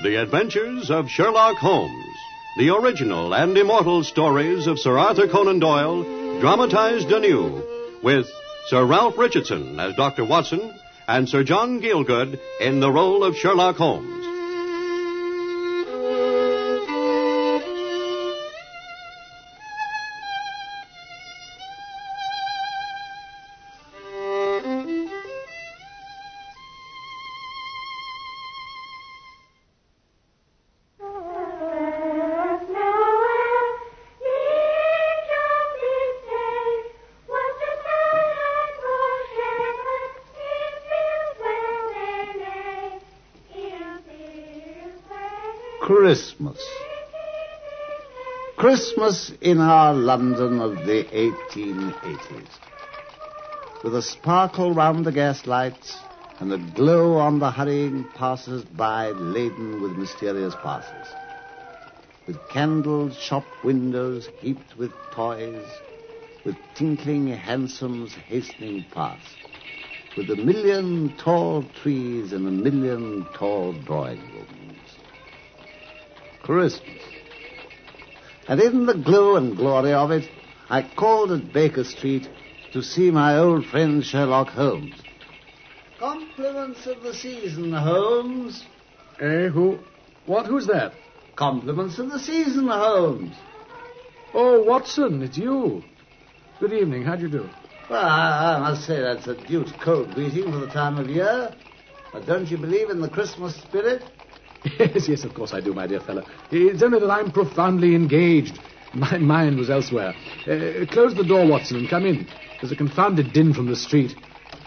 The Adventures of Sherlock Holmes. The original and immortal stories of Sir Arthur Conan Doyle, dramatized anew, with Sir Ralph Richardson as Dr. Watson and Sir John Gielgud in the role of Sherlock Holmes. Christmas. Christmas in our London of the 1880s. With a sparkle round the gas lights and a glow on the hurrying passers-by laden with mysterious parcels. With candled shop windows heaped with toys, with tinkling hansoms hastening past, with a million tall trees and a million tall drawing rooms. Christmas. And in the glow and glory of it, I called at Baker Street to see my old friend Sherlock Holmes. Compliments of the season, Holmes. Who? What? Who's that? Compliments of the season, Holmes. Oh, Watson, it's you. Good evening. How'd you do? Well, I must say that's a deuced cold greeting for the time of year. But don't you believe in the Christmas spirit? Yes, of course I do, my dear fellow. It's only that I'm profoundly engaged. My mind was elsewhere. Close the door, Watson, and come in. There's a confounded din from the street.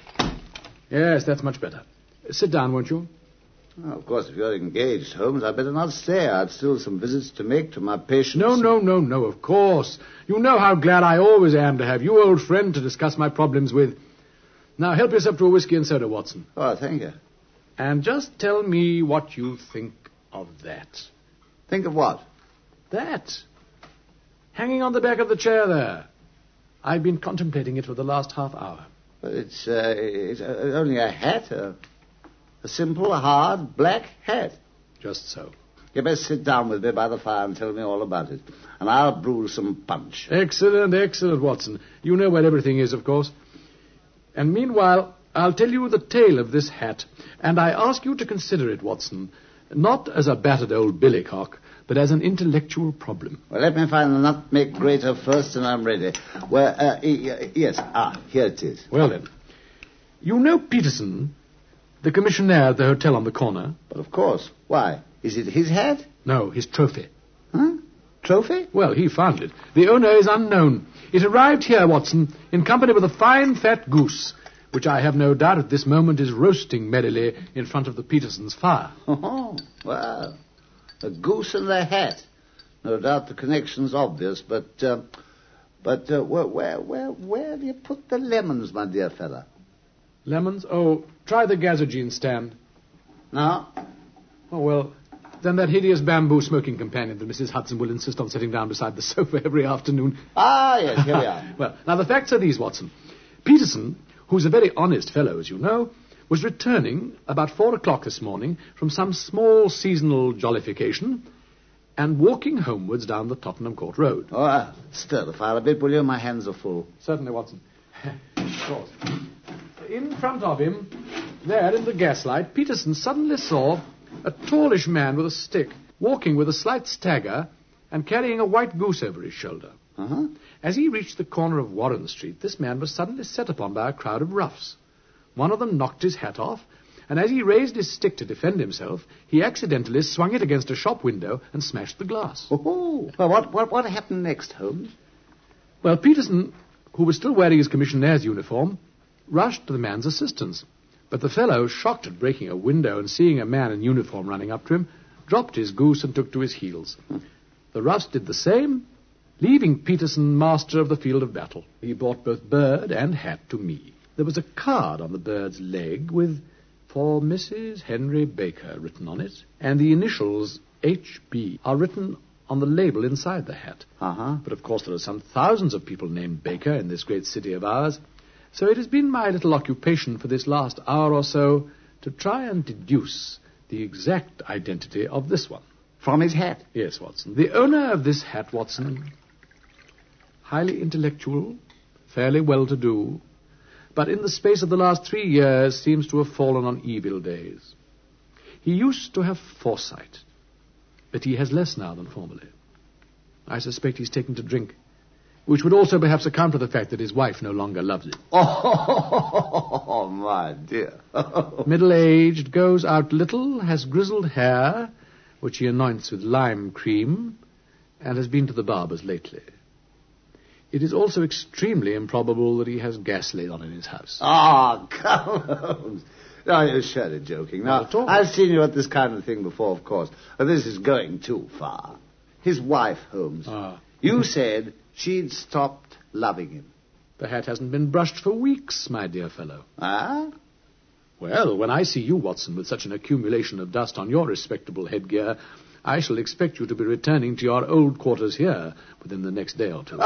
Yes, that's much better. Sit down, won't you? Oh, of course, if you're engaged, Holmes, I'd better not stay. I've still some visits to make to my patients. No, of course. You know how glad I always am to have you, old friend, to discuss my problems with. Now, help yourself to a whiskey and soda, Watson. Oh, thank you. And just tell me what you think of that. Think of what? That. Hanging on the back of the chair there. I've been contemplating it for the last half hour. But it's only a hat, a simple, hard, black hat. Just so. You best sit down with me by the fire and tell me all about it. And I'll brew some punch. Excellent, Watson. You know where everything is, of course. And meanwhile, I'll tell you the tale of this hat, and I ask you to consider it, Watson, not as a battered old billycock, but as an intellectual problem. Well, let me find the nutmeg grater first, and I'm ready. Yes, here it is. Well, then, you know Peterson, the commissionaire at the hotel on the corner? But of course. Why? Is it his hat? No, his trophy. Huh? Trophy? Well, he found it. The owner is unknown. It arrived here, Watson, in company with a fine fat goose, which I have no doubt at this moment is roasting merrily in front of the Petersons' fire. Oh, well, a goose and a hat. No doubt the connection's obvious, but where do you put the lemons, my dear fella? Lemons? Oh, try the Gazogene stand. No? Oh, well, then that hideous bamboo smoking companion that Mrs. Hudson will insist on sitting down beside the sofa every afternoon. Ah, yes, here we are. Well, now the facts are these, Watson. Peterson, who's a very honest fellow, as you know, was returning about 4 o'clock this morning from some small seasonal jollification and walking homewards down the Tottenham Court Road. Oh, stir the fire a bit, will you? My hands are full. Certainly, Watson. Of course. In front of him, there in the gaslight, Peterson suddenly saw a tallish man with a stick, walking with a slight stagger and carrying a white goose over his shoulder. Uh-huh. As he reached the corner of Warren Street, this man was suddenly set upon by a crowd of roughs. One of them knocked his hat off, and as he raised his stick to defend himself, he accidentally swung it against a shop window and smashed the glass. Oh, well, what happened next, Holmes? Well, Peterson, who was still wearing his commissionnaire's uniform, rushed to the man's assistance. But the fellow, shocked at breaking a window and seeing a man in uniform running up to him, dropped his goose and took to his heels. The roughs did the same, leaving Peterson master of the field of battle. He brought both bird and hat to me. There was a card on the bird's leg with, "For Mrs. Henry Baker," written on it, and the initials H.B. are written on the label inside the hat. Uh-huh. But of course there are some thousands of people named Baker in this great city of ours, so it has been my little occupation for this last hour or so to try and deduce the exact identity of this one. From his hat? Yes, Watson. The owner of this hat, Watson, highly intellectual, fairly well-to-do, but in the space of the last 3 years seems to have fallen on evil days. He used to have foresight, but he has less now than formerly. I suspect he's taken to drink, which would also perhaps account for the fact that his wife no longer loves him. Oh, my dear. Middle-aged, goes out little, has grizzled hair, which he anoints with lime cream, and has been to the barber's lately. It is also extremely improbable that he has gas laid on in his house. Ah, come on. No, you're surely joking. Now, I've seen you at this kind of thing before, of course. But this is going too far. His wife, Holmes. You said she'd stopped loving him. The hat hasn't been brushed for weeks, my dear fellow. Ah? Well, when I see you, Watson, with such an accumulation of dust on your respectable headgear, I shall expect you to be returning to your old quarters here within the next day or two.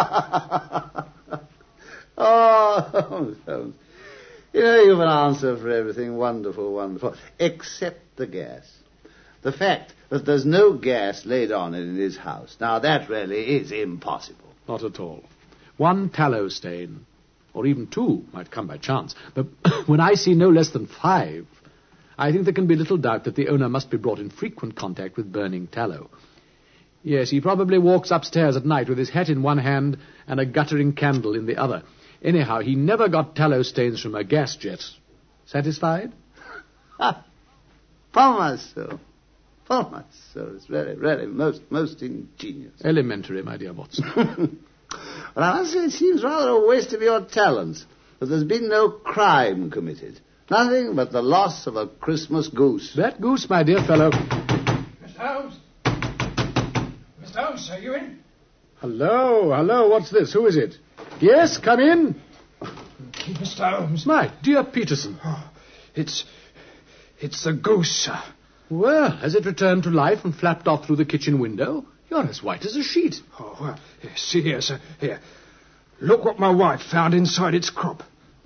Oh, Holmes. You know, you've an answer for everything. Wonderful, wonderful. Except the gas. The fact that there's no gas laid on it in his house. Now, that really is impossible. Not at all. 1 tallow stain, or even 2, might come by chance. But when I see no less than 5, I think there can be little doubt that the owner must be brought in frequent contact with burning tallow. Yes, he probably walks upstairs at night with his hat in one hand and a guttering candle in the other. Anyhow, he never got tallow stains from a gas jet. Satisfied? Upon my soul. Upon my soul. It's really most ingenious. Elementary, my dear Watson. Well, I must say it seems rather a waste of your talents, that there's been no crime committed. Nothing but the loss of a Christmas goose. That goose, my dear fellow... Mr. Holmes? Mr. Holmes, are you in? Hello, what's this? Who is it? Yes, come in. Mr. Holmes. My dear Peterson. Oh, it's the goose, sir. Well, has it returned to life and flapped off through the kitchen window? You're as white as a sheet. Oh, well, here, see here, sir. Here. Look what my wife found inside its crop.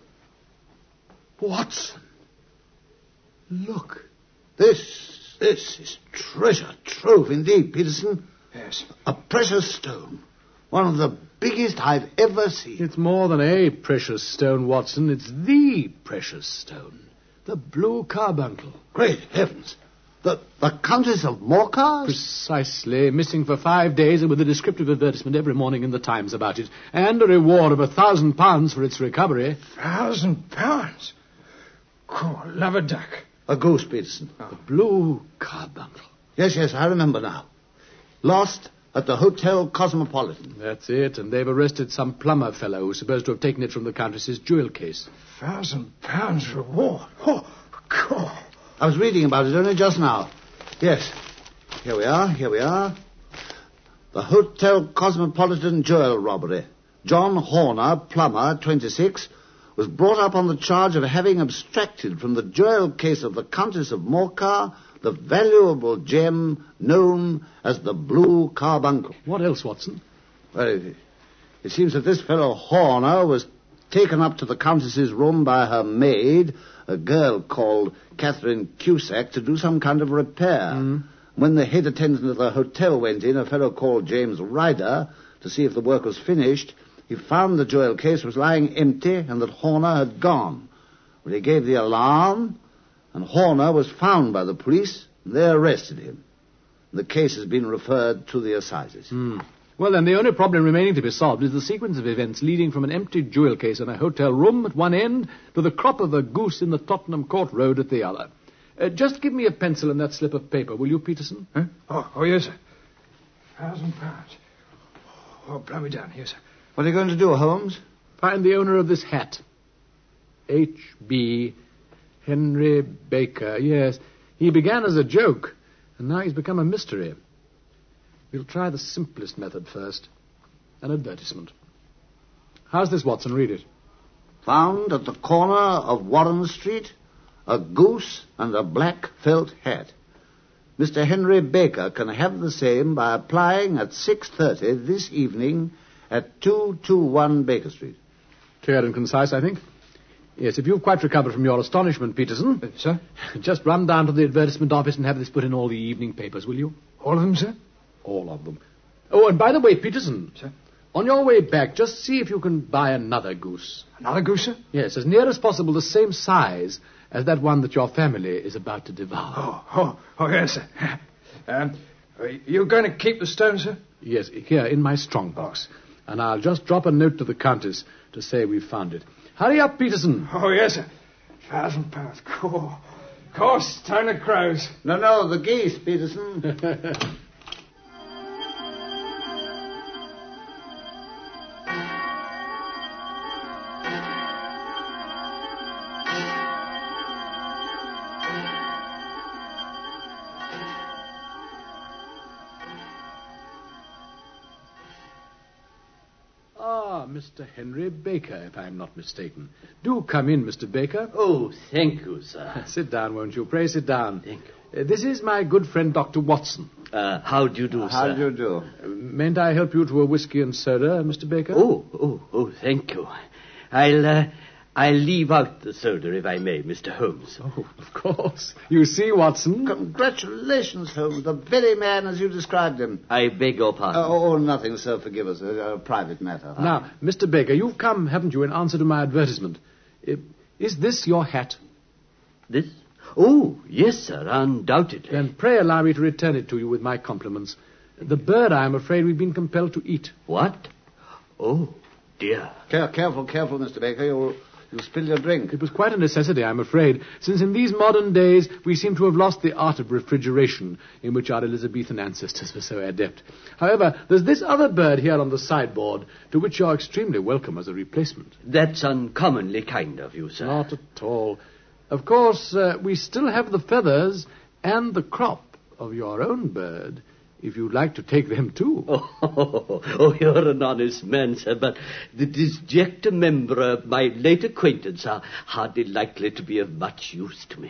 Watson. Look. This is treasure trove indeed, Peterson. Yes. A precious stone. One of the biggest I've ever seen. It's more than a precious stone, Watson. It's the precious stone. The blue carbuncle. Great heavens. The Countess of Morcar? Precisely. Missing for 5 days and with a descriptive advertisement every morning in the Times about it. And a reward of £1,000 for its recovery. £1,000? God, love a duck. A goose, Peterson. The blue carbuncle. Yes, I remember now. Lost at the Hotel Cosmopolitan. That's it, and they've arrested some plumber fellow who's supposed to have taken it from the Countess's jewel case. £1,000 reward? Oh, God. I was reading about it only just now. Yes. Here we are. The Hotel Cosmopolitan jewel robbery. John Horner, plumber, 26, was brought up on the charge of having abstracted from the jewel case of the Countess of Morcar the valuable gem known as the blue carbuncle. What else, Watson? Well, it seems that this fellow Horner was taken up to the Countess's room by her maid, a girl called Catherine Cusack, to do some kind of repair. When the head attendant of the hotel went in, a fellow called James Ryder, to see if the work was finished, he found the jewel case was lying empty and that Horner had gone. Well, he gave the alarm, and Horner was found by the police, and they arrested him. The case has been referred to the assizes. Well, then, the only problem remaining to be solved is the sequence of events leading from an empty jewel case in a hotel room at one end to the crop of a goose in the Tottenham Court Road at the other. Just give me a pencil and that slip of paper, will you, Peterson? Huh? Oh, yes, sir. £1,000. Oh, blow me down. Yes, sir. What are you going to do, Holmes? Find the owner of this hat. H.B. Henry Baker. Yes, he began as a joke, and now he's become a mystery. We'll try the simplest method first. An advertisement. How's this, Watson? Read it. Found at the corner of Warren Street, a goose and a black felt hat. Mr. Henry Baker can have the same by applying at 6:30 this evening at 221 Baker Street. Clear and concise, I think. Yes, if you've quite recovered from your astonishment, Peterson. Sir? Just run down to the advertisement office and have this put in all the evening papers, will you? All of them, sir? All of them. Oh, and by the way, Peterson. Sir? On your way back, just see if you can buy another goose. Another goose, sir? Yes, as near as possible the same size as that one that your family is about to devour. Oh, yes, sir. Are you going to keep the stone, sir? Yes, here, in my strongbox. And I'll just drop a note to the Countess to say we've found it. Hurry up, Peterson. Oh, yes, sir. £1,000. Course, time to crows. No, the geese, Peterson. Mr. Henry Baker, if I'm not mistaken. Do come in, Mr. Baker. Oh, thank you, sir. Sit down, won't you? Pray sit down. Thank you. This is my good friend, Dr. Watson. How do you do, sir? How do you do? Mayn't I help you to a whiskey and soda, Mr. Baker? Oh, thank you. I'll leave out the soda, if I may, Mr. Holmes. Oh, of course. You see, Watson. Congratulations, Holmes. The very man as you described him. I beg your pardon. Nothing, sir. Forgive us. A private matter. Now, Mr. Baker, you've come, haven't you, in answer to my advertisement. Is this your hat? This? Oh, yes, sir, undoubtedly. Then pray allow me to return it to you with my compliments. The bird, I am afraid, we've been compelled to eat. What? Oh, dear. Careful, Mr. Baker. You'll spill your drink. It was quite a necessity, I'm afraid, since in these modern days we seem to have lost the art of refrigeration in which our Elizabethan ancestors were so adept. However, there's this other bird here on the sideboard, to which you're extremely welcome as a replacement. That's uncommonly kind of you, sir. Not at all. Of course, we still have the feathers and the crop of your own bird, if you'd like to take them too. Oh, you're an honest man, sir, but the disjecta membra of my late acquaintance are hardly likely to be of much use to me.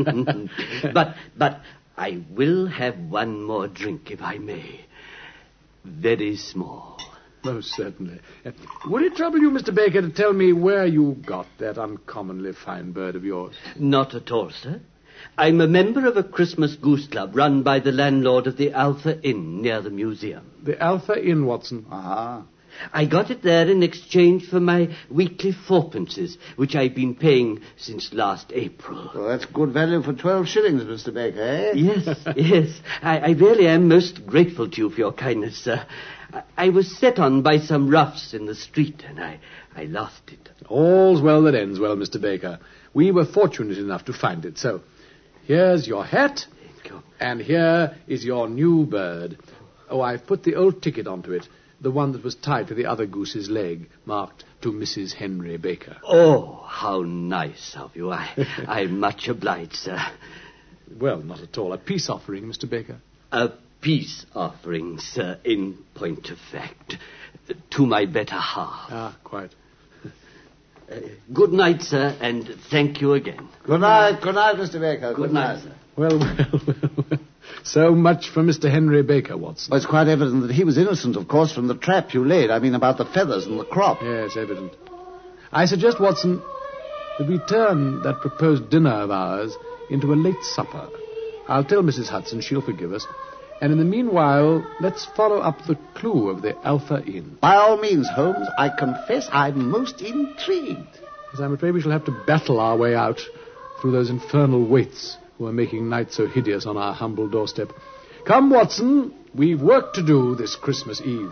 But I will have one more drink, if I may. Very small. Most certainly. Would it trouble you, Mr. Baker, to tell me where you got that uncommonly fine bird of yours? Not at all, sir. I'm a member of a Christmas goose club run by the landlord of the Alpha Inn near the museum. The Alpha Inn, Watson. Ah. I got it there in exchange for my weekly fourpences, which I've been paying since last April. Well, that's good value for 12 shillings, Mr. Baker, eh? Yes. I really am most grateful to you for your kindness, sir. I was set on by some roughs in the street, and I lost it. All's well that ends well, Mr. Baker. We were fortunate enough to find it, so here's your hat, Thank you. and here is your new bird. Oh, I've put the old ticket onto it, the one that was tied to the other goose's leg, marked to Mrs. Henry Baker. Oh, how nice of you. I'm much obliged, sir. Well, not at all. A peace offering, Mr. Baker. A peace offering, sir, in point of fact, to my better half. Ah, quite. Good night, sir, and thank you again. Good night, Mr. Baker. Good night, sir. Well. So much for Mr. Henry Baker, Watson. Well, it's quite evident that he was innocent, of course, from the trap you laid. I mean, about the feathers and the crop. Yes, evident. I suggest, Watson, that we turn that proposed dinner of ours into a late supper. I'll tell Mrs. Hudson she'll forgive us. And in the meanwhile, let's follow up the clue of the Alpha Inn. By all means, Holmes, I confess I'm most intrigued. As I'm afraid we shall have to battle our way out through those infernal waits who are making night so hideous on our humble doorstep. Come, Watson, we've work to do this Christmas Eve.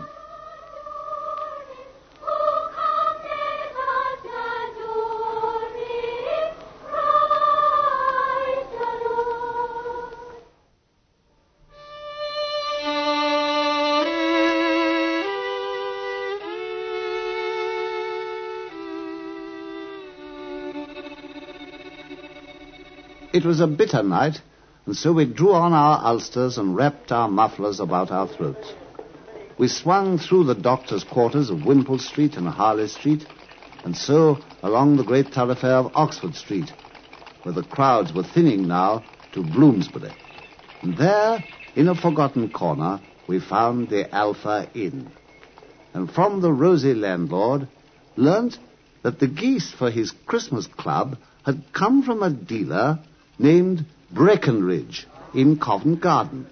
It was a bitter night, and so we drew on our ulsters and wrapped our mufflers about our throats. We swung through the doctor's quarters of Wimpole Street and Harley Street, and so along the great thoroughfare of Oxford Street, where the crowds were thinning now to Bloomsbury. And there, in a forgotten corner, we found the Alpha Inn, and from the rosy landlord learnt that the geese for his Christmas club had come from a dealer named Breckenridge in Covent Garden.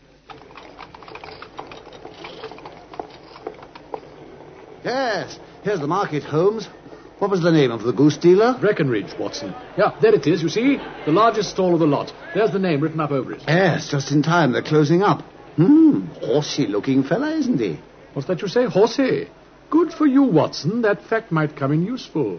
Yes, here's the market, Holmes. What was the name of the goose dealer? Breckenridge, Watson. Yeah, there it is, you see. The largest stall of the lot. There's the name written up over it. Yes, just in time. They're closing up. Horsey-looking fella, isn't he? What's that you say? Horsey. Good for you, Watson. That fact might come in useful.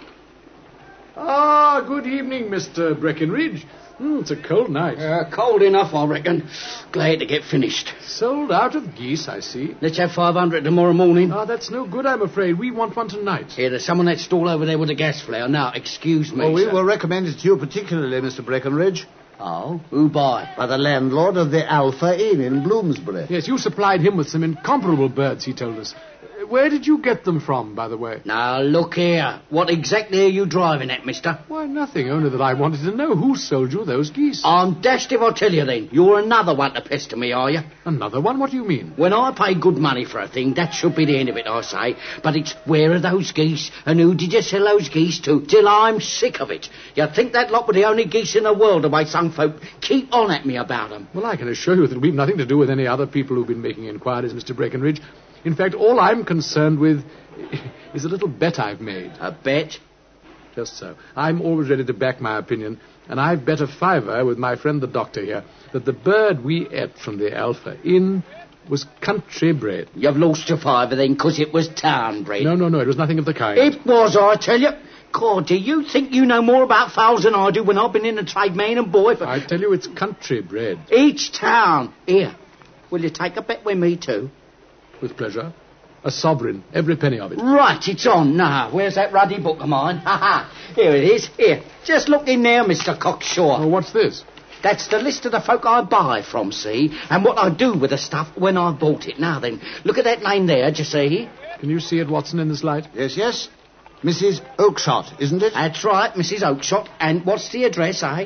Ah, good evening, Mr. Breckenridge. It's a cold night. Cold enough, I reckon. Glad to get finished. Sold out of geese, I see. Let's have 500 tomorrow morning. Ah, that's no good, I'm afraid. We want one tonight. Here, there's someone at that stall over there with a gas flare. Now, excuse me, We sir. will recommend it to you particularly, Mr. Breckenridge. Oh, who by? By the landlord of the Alpha Inn in Bloomsbury. Yes, you supplied him with some incomparable birds, he told us. Where did you get them from, by the way? Now, look here. What exactly are you driving at, mister? Why, nothing, only that I wanted to know who sold you those geese. I'm dashed if I tell you then. You're another one to pester me, are you? Another one? What do you mean? When I pay good money for a thing, that should be the end of it, I say. But it's where are those geese, and who did you sell those geese to, till I'm sick of it. You'd think that lot were the only geese in the world, the way some folk keep on at me about them. Well, I can assure you that we've nothing to do with any other people who've been making inquiries, Mr. Breckenridge. In fact, all I'm concerned with is a little bet I've made. A bet? Just so. I'm always ready to back my opinion, and I've bet a fiver with my friend the doctor here that the bird we ate from the Alpha Inn was country bred. You've lost your fiver then, 'cause it was town bred. No, it was nothing of the kind. It was, I tell you. God, do you think you know more about fowls than I do when I've been in the trade, man and boy? I tell you, it's country bred. Each town. Here, will you take a bet with me too? With pleasure. A sovereign, every penny of it. Right, it's on now. Where's that ruddy book of mine? Ha ha. Here it is. Here, just look in there, Mr. Cockshaw. Oh, what's this? That's the list of the folk I buy from, see? And what I do with the stuff when I've bought it. Now then, look at that name there, do you see? Can you see it, Watson, in this light? Yes. Mrs. Oakshott, isn't it? That's right, Mrs. Oakshott. And what's the address, eh?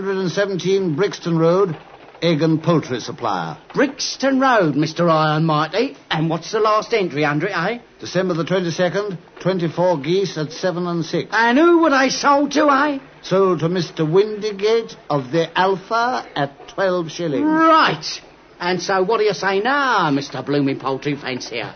117 Brixton Road, Egg and Poultry Supplier. Brixton Road, Mr. Iron Mighty. And what's the last entry under it, eh? December the 22nd, 24 geese at 7 and 6. And who were they sold to, eh? Sold to Mr. Windigate of the Alpha at 12 shillings. Right. And so what do you say now, Mr. Blooming Poultry Fancier?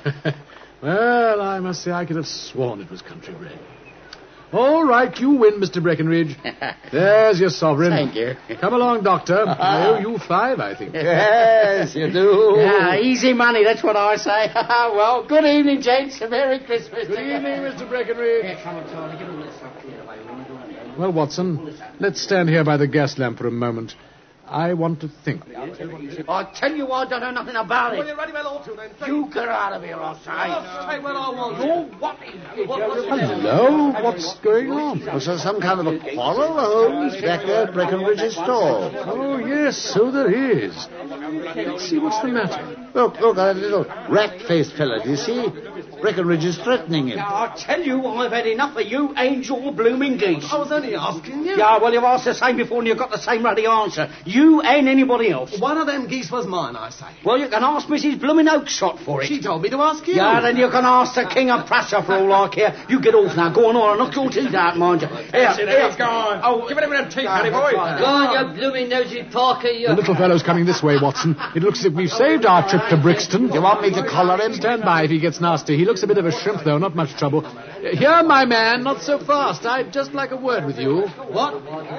Well, I must say I could have sworn it was country bred. All right, you win, Mr. Breckenridge. There's your sovereign. Thank you. Come along, Doctor. I owe you 5, I think. Yes, you do. Yeah, easy money, that's what I say. Well, good evening, gents. Merry Christmas. Good evening, Mr. Breckenridge. Come on, Charlie, get all this stuff cleared away. Well, Watson, let's stand here by the gas lamp for a moment. I want to think. I tell you, I don't know nothing about it. Well, you're ready well all to then. You get out of here, I say. Hey, well, I want You what is it? Hello? What's going on? Was there some kind of a quarrel, Holmes, back there at Breckenridge's stall? Oh, yes, so there is. Let's see what's the matter. Look, that little rat-faced fella, do you see? Breckenridge is threatening him. I tell you, I've had enough of you and your blooming geese. I was only asking you. Yeah, well, you've asked the same before and you've got the same ruddy answer. You and anybody else. One of them geese was mine, I say. Well, you can ask Mrs. Blooming Oakshott for it. She told me to ask you. Yeah, then you can ask the King of Prussia for all I care. You get off now. Go on, or I'll knock your teeth out, mind you. Here. Go on. Oh, give it a bit of teeth, honey boy. Go on, you blooming nosy Parker, you. The little fellow's coming this way, Watson. It looks as if we've saved our trip to Brixton. Do you want me to collar him? Stand by if he gets nasty. He looks a bit of a shrimp, though. Not much trouble. Here, my man. Not so fast. I'd just like a word with you. What?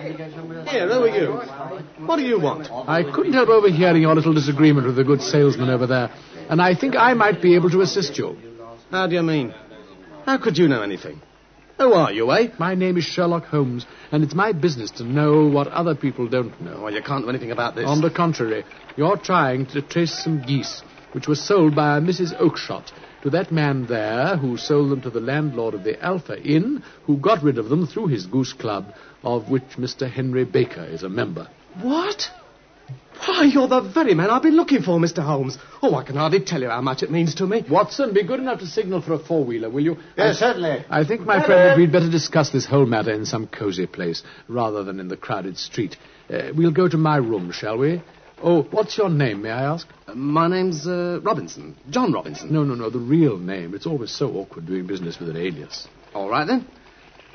Here, who are you? What do you want? I couldn't help overhearing your little disagreement with the good salesman over there, and I think I might be able to assist you. How do you mean? How could you know anything? Who are you, eh? My name is Sherlock Holmes, and it's my business to know what other people don't know. Well, you can't do anything about this. On the contrary, you're trying to trace some geese, which were sold by a Mrs. Oakshott to that man there who sold them to the landlord of the Alpha Inn, who got rid of them through his goose club, of which Mr. Henry Baker is a member. What? Why, you're the very man I've been looking for, Mr. Holmes. Oh, I can hardly tell you how much it means to me. Watson, be good enough to signal for a four-wheeler, will you? Yes, certainly. I think, my friend, that we'd better discuss this whole matter in some cosy place, rather than in the crowded street. We'll go to my room, shall we? Oh, what's your name, may I ask? My name's Robinson. John Robinson. No, the real name. It's always so awkward doing business with an alias. All right, then.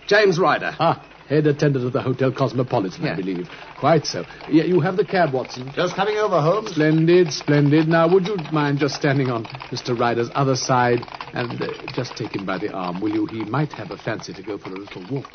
James Ryder. Ah, head attendant of the Hotel Cosmopolitan, I believe. Quite so. Yeah, you have the cab, Watson. Just coming over, Holmes. Splendid, splendid. Now, would you mind just standing on Mr. Ryder's other side and just take him by the arm, will you? He might have a fancy to go for a little walk.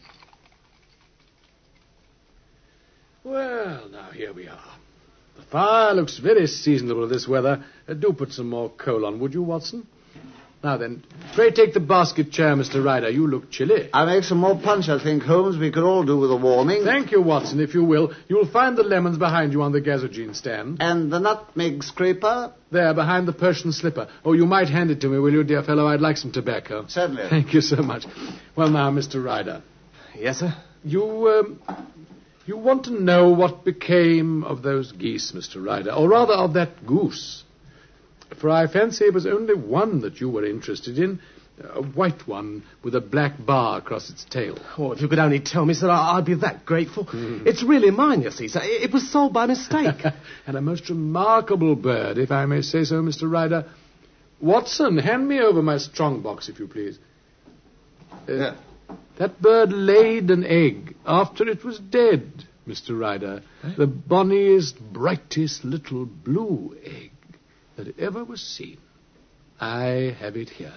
Well, now, here we are. The fire looks very seasonable this weather. Do put some more coal on, would you, Watson? Now then, pray take the basket chair, Mr. Ryder. You look chilly. I'll make some more punch, I think, Holmes. We could all do with a warming. Thank you, Watson, if you will. You'll find the lemons behind you on the gazogene stand. And the nutmeg scraper? There, behind the Persian slipper. Oh, you might hand it to me, will you, dear fellow? I'd like some tobacco. Certainly. Thank you so much. Well, now, Mr. Ryder. Yes, sir? You want to know what became of those geese, Mr. Ryder, or rather of that goose. For I fancy it was only one that you were interested in, a white one with a black bar across its tail. Oh, if you could only tell me, sir, I'd be that grateful. It's really mine, you see, sir. It was sold by mistake. And a most remarkable bird, if I may say so, Mr. Ryder. Watson, hand me over my strong box, if you please. Yeah. That bird laid an egg after it was dead, Mr. Ryder. The bonniest, brightest little blue egg that ever was seen. I have it here.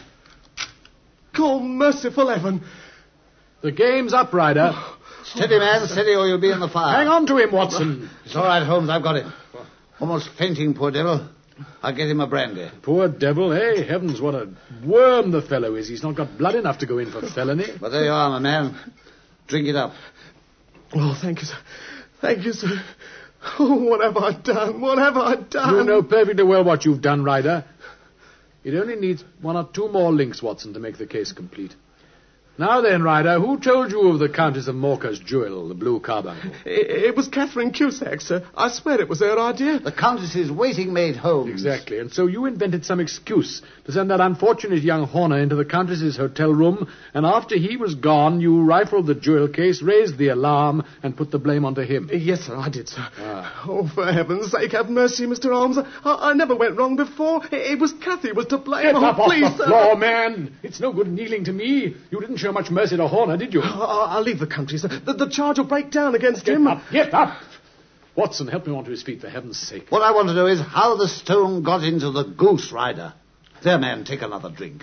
God merciful heaven. The game's up, Ryder. Steady, man, steady, or you'll be in the fire. Hang on to him, Watson. It's all right, Holmes, I've got it. Almost fainting, poor devil. I'll get him a brandy. Poor devil, eh? Heavens, what a worm the fellow is. He's not got blood enough to go in for felony. But there you are, my man. Drink it up. Oh, thank you, sir. Thank you, sir. Oh, what have I done? What have I done? You know perfectly well what you've done, Ryder. It only needs one or two more links, Watson, to make the case complete. Now then, Ryder, who told you of the Countess of Morca's jewel, the blue carbuncle? It was Catherine Cusack, sir. I swear it was her idea. The Countess's waiting maid, Holmes. Exactly, and so you invented some excuse to send that unfortunate young Horner into the Countess's hotel room, and after he was gone, you rifled the jewel case, raised the alarm, and put the blame onto him. Yes, sir, I did, sir. Oh, for heaven's sake, have mercy, Mr. Holmes. I never went wrong before. It was Cathy was to blame. Get up please, off the floor, man. It's no good kneeling to me. You didn't show much mercy to Horner, did you? I'll leave the country, sir. The charge will break down against him. Get up! Watson, help me onto his feet, for heaven's sake. What I want to know is how the stone got into the goose, Ryder. There, man, take another drink.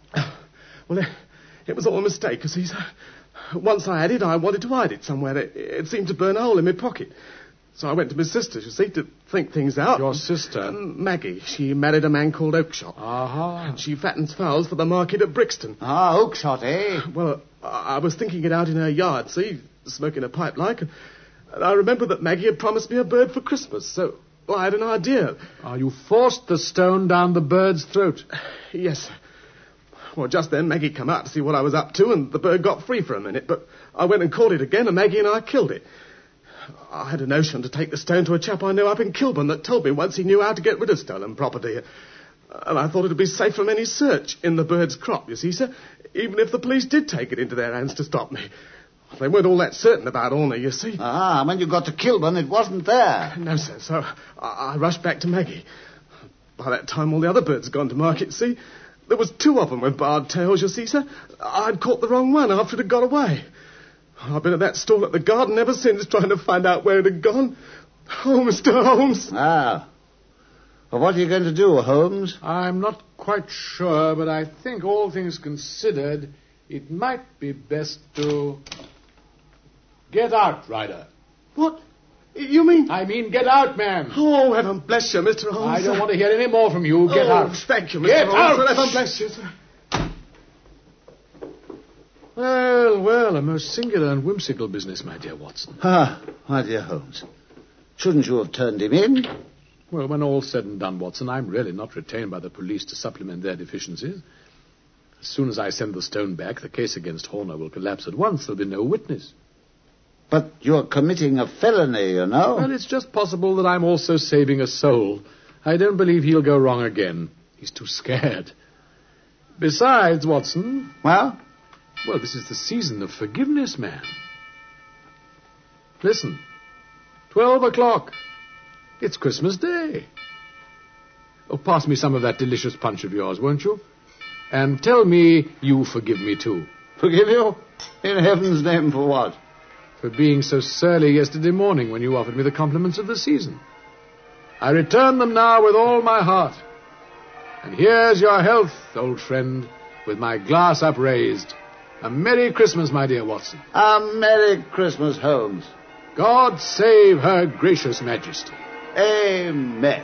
Well, it was all a mistake, you see, sir. Once I had it, I wanted to hide it somewhere. It seemed to burn a hole in my pocket. So I went to my sister's, you see, to think things out. Your sister? Maggie. She married a man called Oakshott. And she fattens fowls for the market at Brixton. Ah, Oakshott, eh? Well, I was thinking it out in her yard, see, smoking a pipe like, and I remembered that Maggie had promised me a bird for Christmas, so I had an idea. You forced the stone down the bird's throat? Yes, sir. Well, just then Maggie come out to see what I was up to, and the bird got free for a minute, but I went and caught it again, and Maggie and I killed it. I had a notion to take the stone to a chap I knew up in Kilburn that told me once he knew how to get rid of stolen property. And I thought it would be safe from any search in the bird's crop, you see, sir, even if the police did take it into their hands to stop me. They weren't all that certain about Horner, you see. Ah, when you got to Kilburn, it wasn't there. No, sir, so I rushed back to Maggie. By that time, all the other birds had gone to market, see. There was two of them with barred tails, you see, sir. I'd caught the wrong one after it had got away. I've been at that stall at the garden ever since, trying to find out where it had gone. Oh, Mr. Holmes. Ah. Well, what are you going to do, Holmes? I'm not quite sure, but I think, all things considered, it might be best to get out, Ryder. What? You mean? I mean, get out, man. Oh, heaven bless you, Mr. Holmes. I don't want to hear any more from you. Get out. Thank you, Mr. Get Holmes. out. Heaven bless you, sir. Well, a most singular and whimsical business, my dear Watson. Ah, my dear Holmes. Shouldn't you have turned him in? Well, when all's said and done, Watson, I'm really not retained by the police to supplement their deficiencies. As soon as I send the stone back, the case against Horner will collapse at once. There'll be no witness. But you're committing a felony, you know. Well, it's just possible that I'm also saving a soul. I don't believe he'll go wrong again. He's too scared. Besides, Watson... Well, this is the season of forgiveness, man. Listen. 12 o'clock. It's Christmas Day. Oh, pass me some of that delicious punch of yours, won't you? And tell me you forgive me, too. Forgive you? In heaven's name, for what? For being so surly yesterday morning when you offered me the compliments of the season. I return them now with all my heart. And here's your health, old friend, with my glass upraised. A Merry Christmas, my dear Watson. A Merry Christmas, Holmes. God save Her Gracious Majesty. Amen.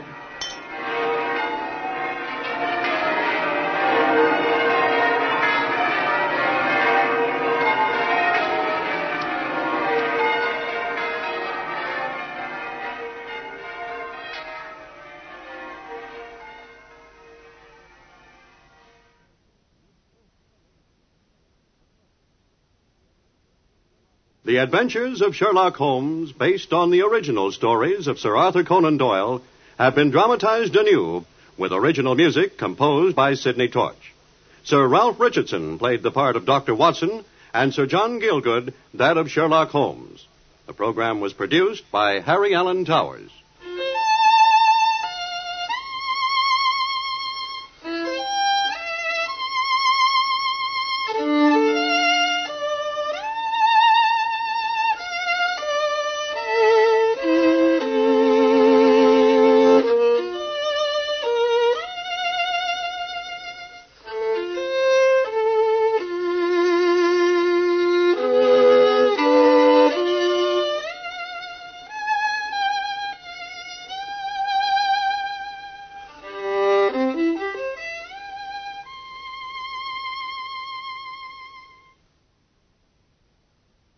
The Adventures of Sherlock Holmes, based on the original stories of Sir Arthur Conan Doyle, have been dramatized anew with original music composed by Sidney Torch. Sir Ralph Richardson played the part of Dr. Watson, and Sir John Gielgud that of Sherlock Holmes. The program was produced by Harry Allen Towers.